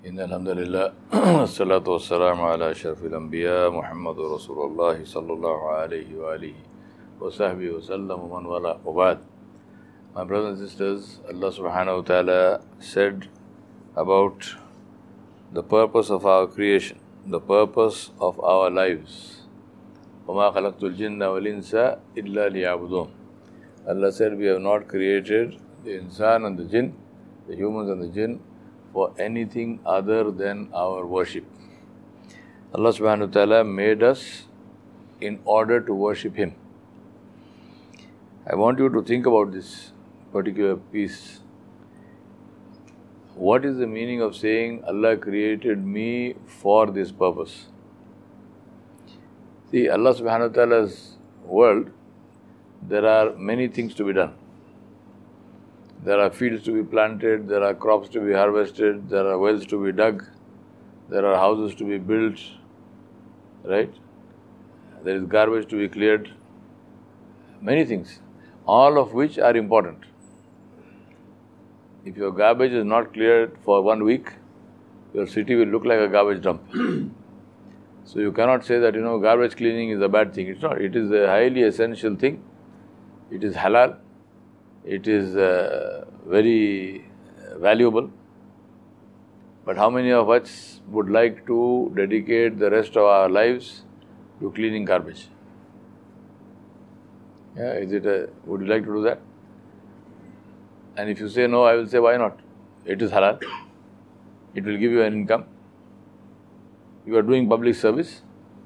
إن الحمد لله والصلاة والسلام على أشرف الأنبياء محمد رسول الله صلى الله عليه وآله وصحبه وسلم ومن والاه وبعد. My brothers and sisters, Allah subhanahu wa ta'ala said about the purpose of our creation, the purpose of our lives. وَمَا خَلَقْتُ الْجِنَّ وَالْإِنسَ إِلَّا لِيَعْبُدُونَ. Allah said, we have not created the insan and the jinn, the humans and the jinn, for anything other than our worship. Allah subhanahu wa ta'ala made us in order to worship Him. I want you to think about this particular piece. What is the meaning of saying Allah created me for this purpose? See, Allah subhanahu wa ta'ala's world, there are many things to be done. There are fields to be planted, there are crops to be harvested, there are wells to be dug, there are houses to be built, right? There is garbage to be cleared, many things, all of which are important. If your garbage is not cleared for 1 week, your city will look like a garbage dump. So you cannot say that, garbage cleaning is a bad thing. It's not. It is a highly essential thing. It is halal. It is very valuable. But how many of us would like to dedicate the rest of our lives to cleaning garbage? Would you like to do that? And if you say no, I will say, why not? It is halal. It will give you an income. You are doing public service.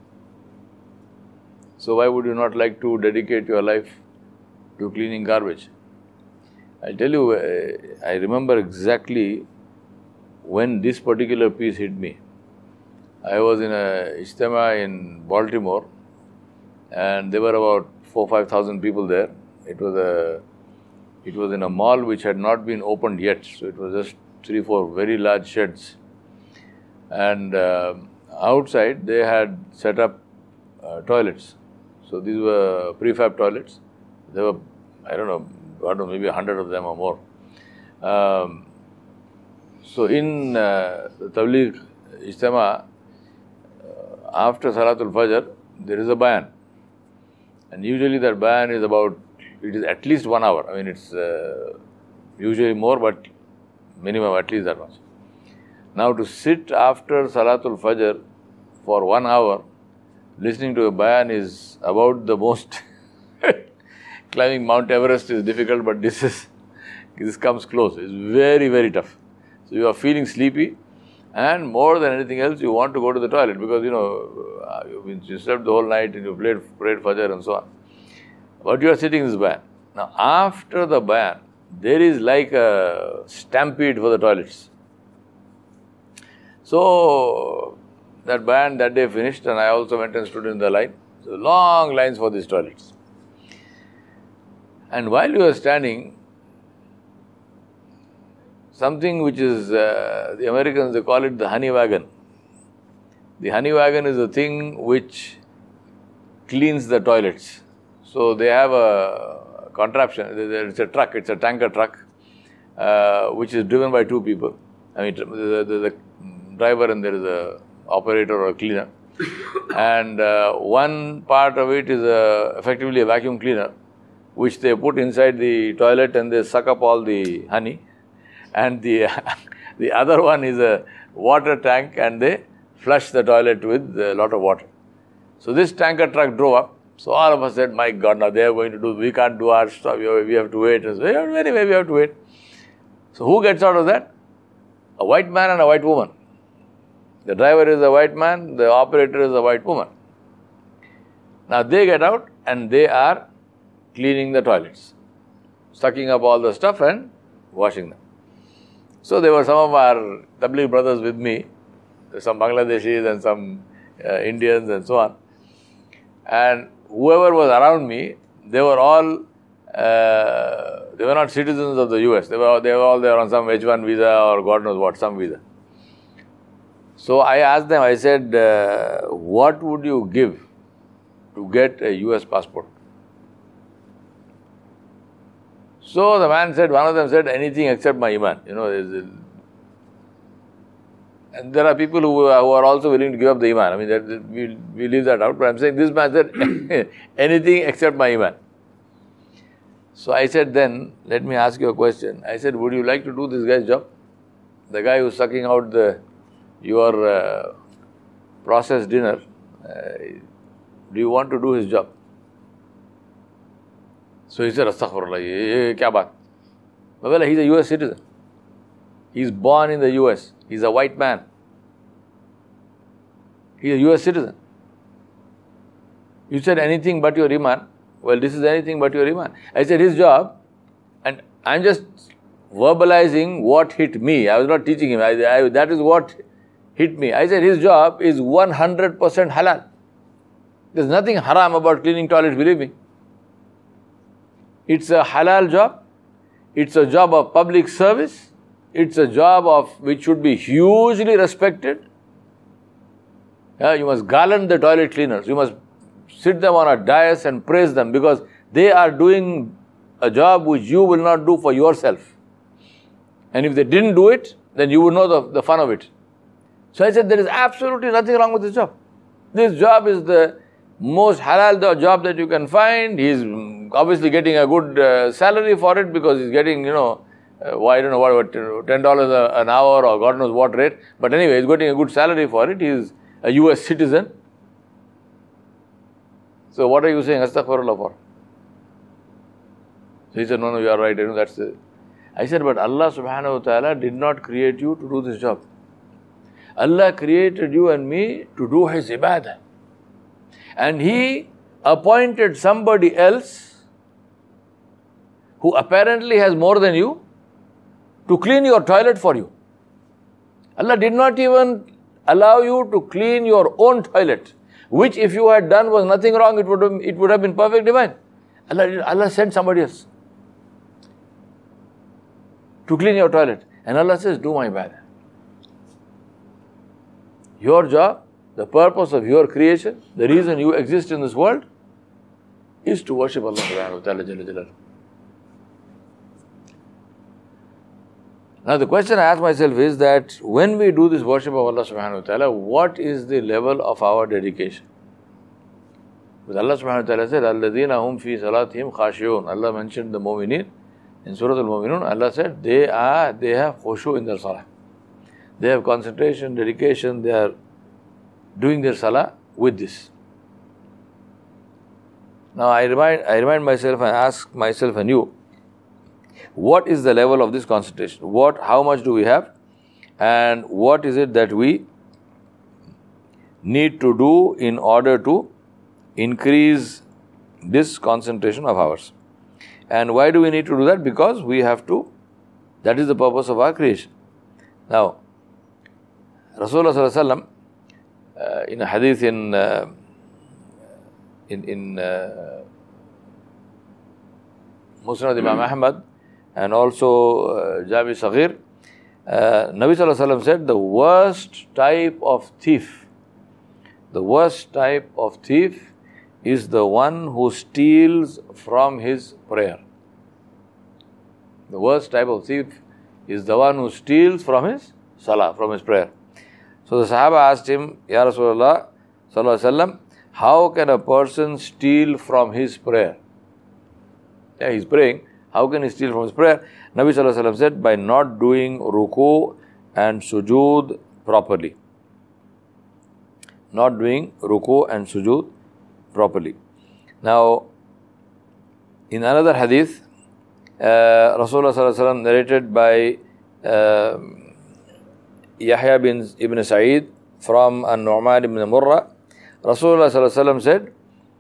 So why would you not like to dedicate your life to cleaning garbage? I'll tell you, I remember exactly when this particular piece hit me. I was in a Ijtema in Baltimore, and there were about 4,000-5,000 people there. It was in a mall which had not been opened yet, so it was just 3-4 very large sheds. And outside they had set up toilets. So these were prefab toilets. There were, maybe 100 of them or more. So in the Tabligh Ijtema, after Salatul Fajr, there is a bayan. And usually that bayan is it is at least 1 hour. It's usually more, but minimum at least that much. Now to sit after Salatul Fajr for 1 hour, listening to a bayan is about the most... Climbing Mount Everest is difficult, but this comes close. It's very, very tough. So you are feeling sleepy, and more than anything else, you want to go to the toilet because, you slept the whole night and you prayed Fajr and so on. But you are sitting in this bayan. Now, after the bayan, there is like a stampede for the toilets. So, that bayan that day finished, and I also went and stood in the line. So, long lines for these toilets. And while you are standing, something which is, the Americans, they call it the honey wagon. The honey wagon is a thing which cleans the toilets. So they have a contraption, it's a truck, it's a tanker truck, which is driven by 2 people. There's a driver and there is a operator or a cleaner. And one part of it is effectively a vacuum cleaner, which they put inside the toilet and they suck up all the honey. And the other one is a water tank and they flush the toilet with a lot of water. So this tanker truck drove up. So all of us said, my God, now they are going to do, we can't do our stuff, we have to wait. And so, anyway, we have to wait. So who gets out of that? A white man and a white woman. The driver is a white man, the operator is a white woman. Now they get out and they are cleaning the toilets, sucking up all the stuff and washing them. So there were some of our Tabligh brothers with me, some Bangladeshis and some Indians and so on. And whoever was around me, they were all, they were not citizens of the US. They were all there on some H1 visa or God knows what, some visa. So I asked them, I said, what would you give to get a US passport? So the man said, one of them said, anything except my iman. And there are people who are also willing to give up the iman. I mean, we leave that out. But I'm saying this man said anything except my iman. So I said then, let me ask you a question. I said, would you like to do this guy's job? The guy who's sucking out your processed dinner, do you want to do his job? So he said, Astaghfirullah, ye kya baat? Well, he's a US citizen. He's born in the US. He's a white man. He's a US citizen. You said anything but your iman. Well, this is anything but your iman. I said his job, and I'm just verbalizing what hit me. I was not teaching him. That is what hit me. I said his job is 100% halal. There's nothing haram about cleaning toilets, believe me. It's a halal job. It's a job of public service. It's a job which should be hugely respected. You must garland the toilet cleaners. You must sit them on a dais and praise them because they are doing a job which you will not do for yourself. And if they didn't do it, then you would know the fun of it. So I said, there is absolutely nothing wrong with this job. This job is the most halal job that you can find. He's obviously getting a good salary for it because he's getting, I don't know what, $10 an hour or God knows what rate. But anyway, he's getting a good salary for it. He's a US citizen. So what are you saying Astaghfirullah for? So he said, no, you are right. That's it. I said, but Allah subhanahu wa ta'ala did not create you to do this job. Allah created you and me to do His ibadah. And He appointed somebody else who apparently has more than you to clean your toilet for you. Allah did not even allow you to clean your own toilet, which if you had done was nothing wrong, it would have been perfect divine. Allah sent somebody else to clean your toilet. And Allah says, do my ibadah. Your job, the purpose of your creation, the reason you exist in this world is to worship Allah subhanahu wa ta'ala. Now the question I ask myself is that when we do this worship of Allah subhanahu wa ta'ala, what is the level of our dedication? Because Allah subhanahu wa ta'ala said, الَّذِينَ هُمْ فِي صَلَاتِهِمْ خَاشِعُونَ. Allah mentioned the mu'mineen. In Surah Al-Mu'minun, Allah said, they have khushu in their salah. They have concentration, dedication, they are doing their salah with this. Now I remind myself and ask myself anew, what is the level of this concentration? How much do we have? And what is it that we need to do in order to increase this concentration of ours? And why do we need to do that? Because we have to, that is the purpose of our creation. Now, Rasulullah sallallahu alaihi wasallam, in a hadith in Musnad Imam Ahmad and also Jami Saghir, Nabi sallallahu alaihi wasallam said the worst type of thief is the one who steals from his prayer. The worst type of thief is the one who steals from his salah, from his prayer. So the Sahaba asked him, Ya Rasulullah sallallahu alaihi wasallam, how can a person steal from his prayer? Yeah, he's praying. How can he steal from his prayer? Nabi sallallahu alaihi wasallam said, by not doing ruku and sujood properly. Not doing ruku and sujood properly. Now, in another hadith, Rasulullah sallallahu alaihi wasallam narrated by Yahya ibn Sa'id from An-Nu'man ibn Murrah, Rasulullah sallallahu alaihi wasallam said,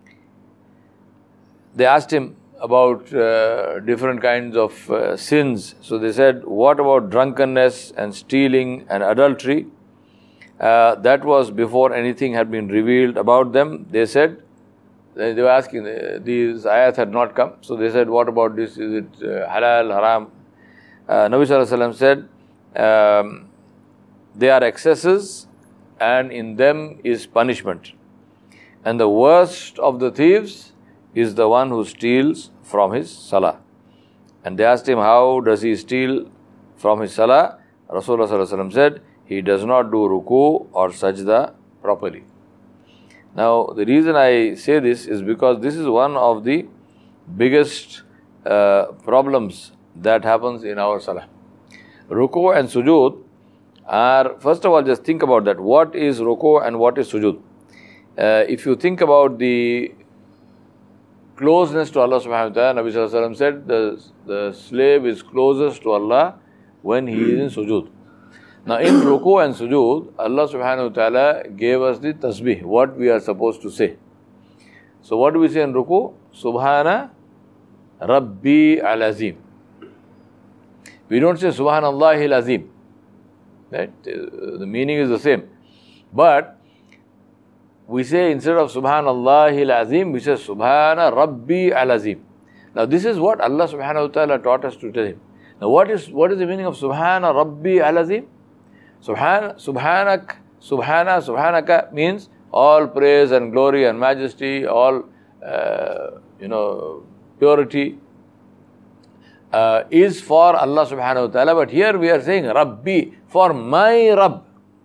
they asked him about different kinds of sins. So they said, what about drunkenness and stealing and adultery? That was before anything had been revealed about them. They said, they were asking, these ayat had not come. So they said, what about this? Is it halal, haram? Nabi sallallahu alaihi wasallam said, they are excesses and in them is punishment. And the worst of the thieves is the one who steals from his salah. And they asked him, how does he steal from his salah? Rasulullah sallallahu alaihi wasallam said, he does not do ruku or sajda properly. Now, the reason I say this is because this is one of the biggest problems that happens in our salah. Ruku and sujood are, first of all, just think about that. What is ruku and what is sujood? If you think about the closeness to Allah subhanahu wa ta'ala, Nabi sallallahu alayhi wa sallam said, the slave is closest to Allah when he is in sujood. Now in ruku and sujood, Allah subhanahu wa ta'ala gave us the tasbih, what we are supposed to say. So what do we say in ruku? Subhana Rabbi al-Azim. We don't say Subhanallah al-Azim. Right? The meaning is the same. But we say instead of Subhanallah al-Azim, we say Subhana Rabbi al-Azim. Now this is what Allah subhanahu wa ta'ala taught us to tell him. Now what is the meaning of Subhana Rabbi al-Azim? Subhanaka means all praise and glory and majesty, all purity is for Allah subhanahu wa ta'ala. But here we are saying Rabbi, for my Rabb.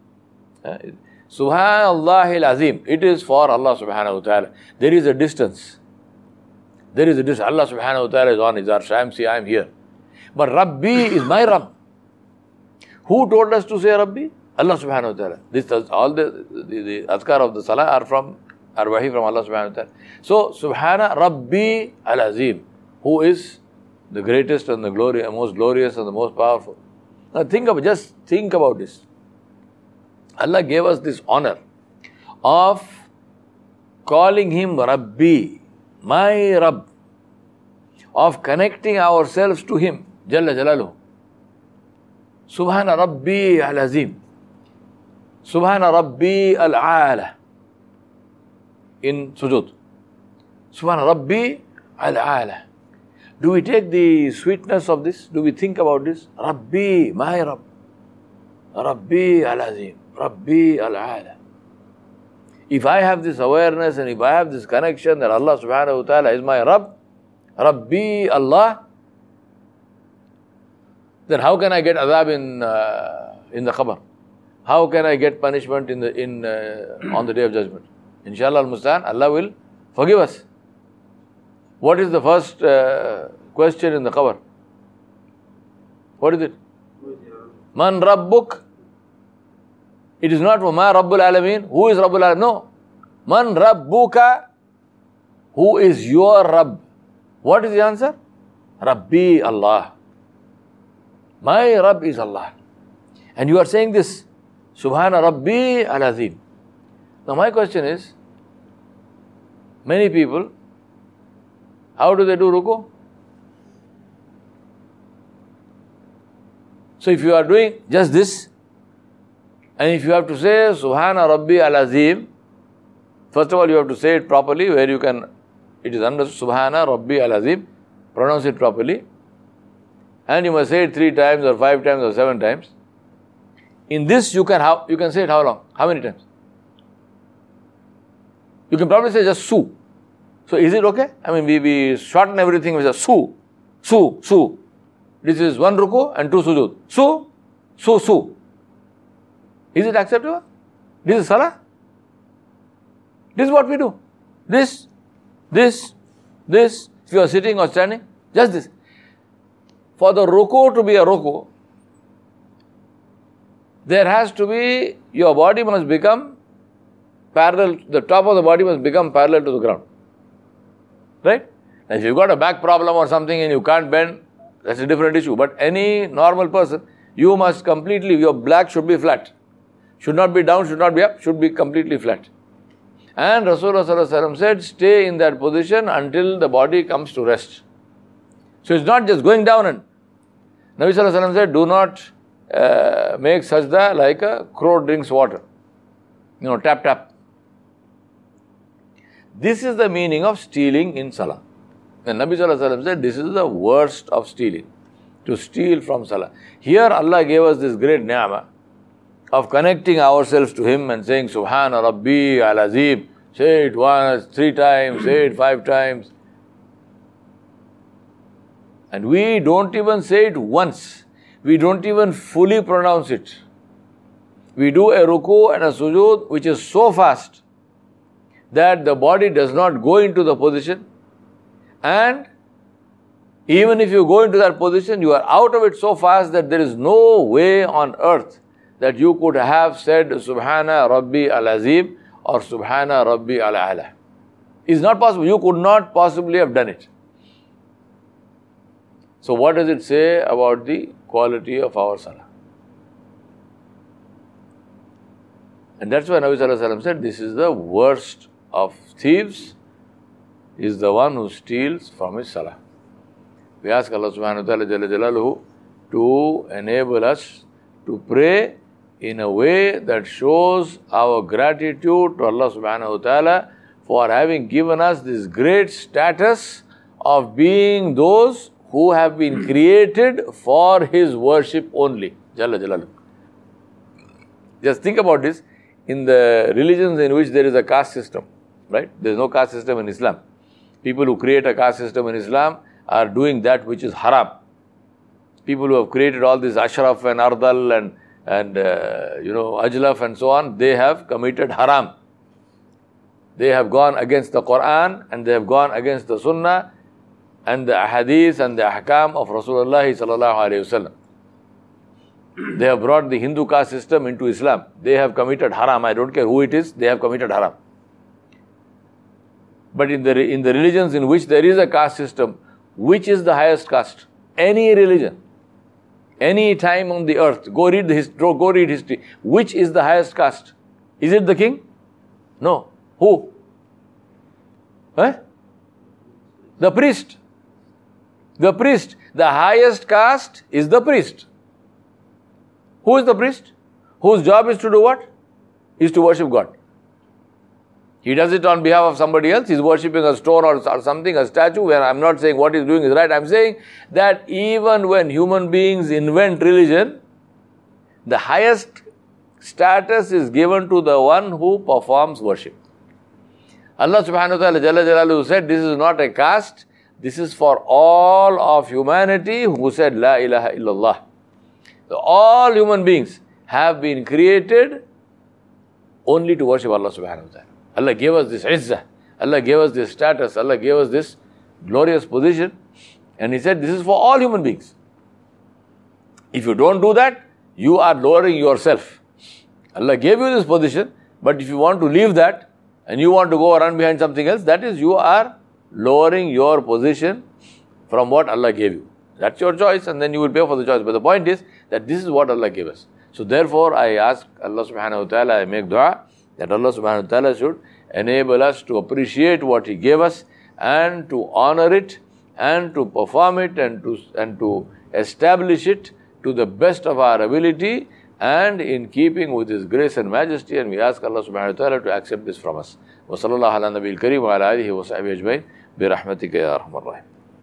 Subhanallah al-Azim, it is for Allah subhanahu wa ta'ala. There is a distance. Allah subhanahu wa ta'ala is on his arsh. I am here. But Rabbi is my Rabb. Who told us to say Rabbi? Allah subhanahu wa ta'ala. All the azkar of the salah are wahi from Allah subhanahu wa ta'ala. So, Subhana Rabbi al-Azim, who is the greatest and the most glorious and the most powerful. Now just think about this. Allah gave us this honor of calling him Rabbi, my Rabb, of connecting ourselves to him, Jalla Jalaluhu. Subhana Rabbi al-Azim. Subhana Rabbi al-Ala. In sujood. Subhana Rabbi al-Ala. Do we take the sweetness of this? Do we think about this? Rabbi, my Rabb. Rabbi al-Azim. Rabbi al-Ala. If I have this awareness and if I have this connection that Allah subhanahu wa ta'ala is my Rabb, Rabbi Allah, then how can I get adab in the qabr? How can I get punishment on the day of judgment? Inshallah al-Mustan, Allah will forgive us. What is the first question in the qabr? What is it? Man Rabbuk? It is not Ma Rabbul Alameen. Who is Rabbul Alameen? No. Man Rabbuka? Who is your Rabb? What is the answer? Rabbi Allah. My Rabb is Allah. And you are saying this, Subhana Rabbi al-Azim. Now my question is, many people, how do they do ruku? So if you are doing just this, and if you have to say Subhana Rabbi al-Azim, first of all you have to say it properly, where you can, it is understood, Subhana Rabbi al-Azim, pronounce it properly, and you must say it 3 times or 5 times or 7 times. In this you can say it how long? How many times? You can probably say just Su. So is it okay? I mean we shorten everything with a Su. This is 1 ruku and 2 sujood. Su. Is it acceptable? This is salah. This is what we do. This. If you are sitting or standing, just this. For the ruku to be a ruku, there has to be, your body must become parallel, the top of the body must become parallel to the ground. Right? Now if you've got a back problem or something and you can't bend, that's a different issue. But any normal person, you must completely, your back should be flat. Should not be down, should not be up, should be completely flat. And Rasulullah sallallahu alaihi wasallam said, stay in that position until the body comes to rest. So it's not just going down and Nabi sallallahu alaihi wasallam said, do not make sajda like a crow drinks water. Tap. This is the meaning of stealing in salah. And Nabi sallallahu alaihi wasallam said, this is the worst of stealing. To steal from salah. Here Allah gave us this great ni'mah of connecting ourselves to Him and saying, Subhana Rabbi al-Azim. Say it once, 3 times, say it 5 times. And we don't even say it once. We don't even fully pronounce it. we do a ruku and a sujood which is so fast that the body does not go into the position, and even if you go into that position, you are out of it so fast that there is no way on earth that you could have said Subhana Rabbi al-Azim or Subhana Rabbi al-A'la. It's not possible. You could not possibly have done it. So what does it say about the quality of our salah? And that's why Nabi Sallallahu Alaihi Wasallam said, this is the worst of thieves, is the one who steals from his salah. We ask Allah Subhanahu wa Ta'ala Jalla Jalaluhu to enable us to pray in a way that shows our gratitude to Allah Subhanahu wa Ta'ala for having given us this great status of being those who have been created for His worship only. Jalla Jalaluhu. Just think about this. In the religions in which there is a caste system, right? There is no caste system in Islam. People who create a caste system in Islam are doing that which is haram. People who have created all this Ashraf and Ardal and Ajlaf and so on, they have committed haram. They have gone against the Quran and they have gone against the Sunnah and the Ahadith and the Ahkam of Rasulullah sallallahu alayhi wasallam. They have brought the Hindu caste system into Islam. They have committed haram. I don't care who it is, they have committed haram. But in the religions in which there is a caste system, which is the highest caste? Any religion, any time on the earth, go read history. Which is the highest caste? Is it the king? No. Who? The priest. The priest. The highest caste is the priest. Who is the priest? Whose job is to do what? Is to worship God. He does it on behalf of somebody else. He's worshipping a stone or something, a statue, where I'm not saying what he's doing is right. I'm saying that even when human beings invent religion, the highest status is given to the one who performs worship. Allah subhanahu wa ta'ala Jalla Jalaluhu said, this is not a caste, this is for all of humanity who said La ilaha illallah. So all human beings have been created only to worship Allah subhanahu wa ta'ala. Allah gave us this izzah, Allah gave us this status, Allah gave us this glorious position, and He said this is for all human beings. If you don't do that, you are lowering yourself. Allah gave you this position, but if you want to leave that and you want to go run behind something else, that is, you are lowering your position from what Allah gave you. That's your choice, and then you will pay for the choice. But the point is that this is what Allah gave us. So therefore, I ask Allah subhanahu wa ta'ala, I make dua that Allah subhanahu wa ta'ala should enable us to appreciate what He gave us and to honor it and to perform it and to establish it to the best of our ability and in keeping with His grace and majesty. And we ask Allah subhanahu wa ta'ala to accept this from us. Wa sallallahu ala nabiyil kareem wa ala alihi wa sahbihi ajmain bi rahmatika ya arhamar rahim.